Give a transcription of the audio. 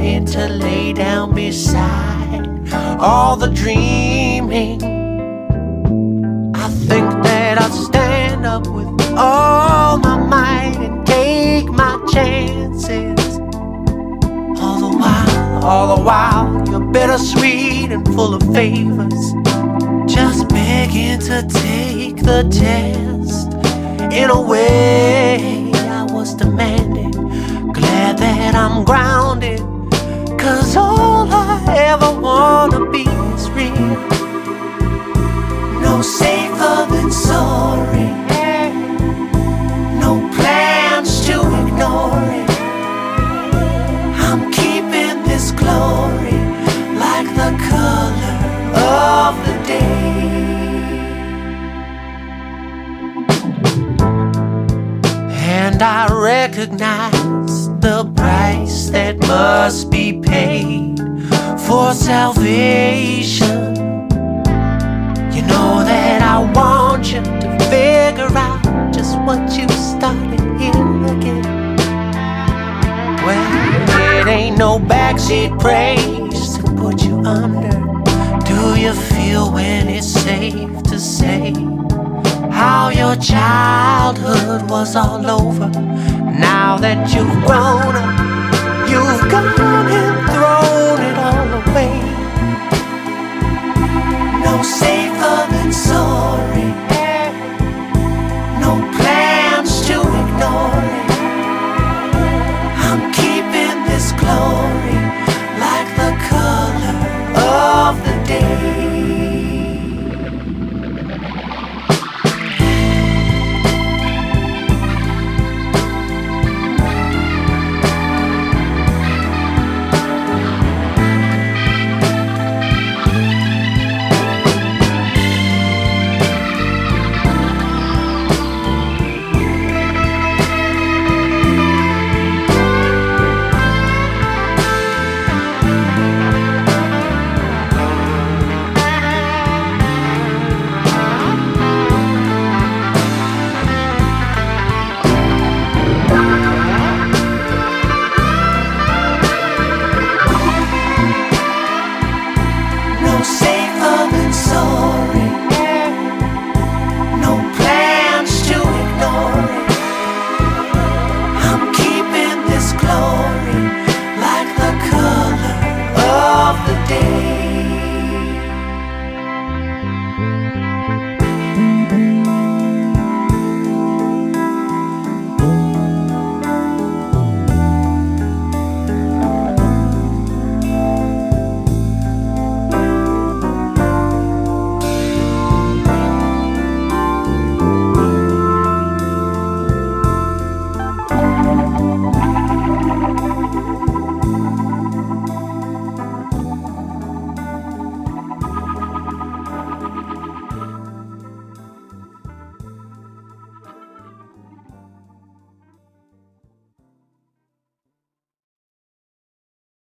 wanted to lay down beside all the dreaming. I think that I'll stand up with all my might and take my chances. All the while, you're bittersweet and full of favors. Just begging to take the test. In a way, I was demanding. Glad that I'm grounded, 'cause all I ever wanna be is real. No safer than sorry. No plans to ignore it. I'm keeping this glory like the color of the day. And I recognize the price that must be paid for salvation. You know that I want you to figure out just what you started here again. Well, it ain't no backseat praise to put you under. Do you feel when it's safe to say how your childhood was all over? Now that you've grown up,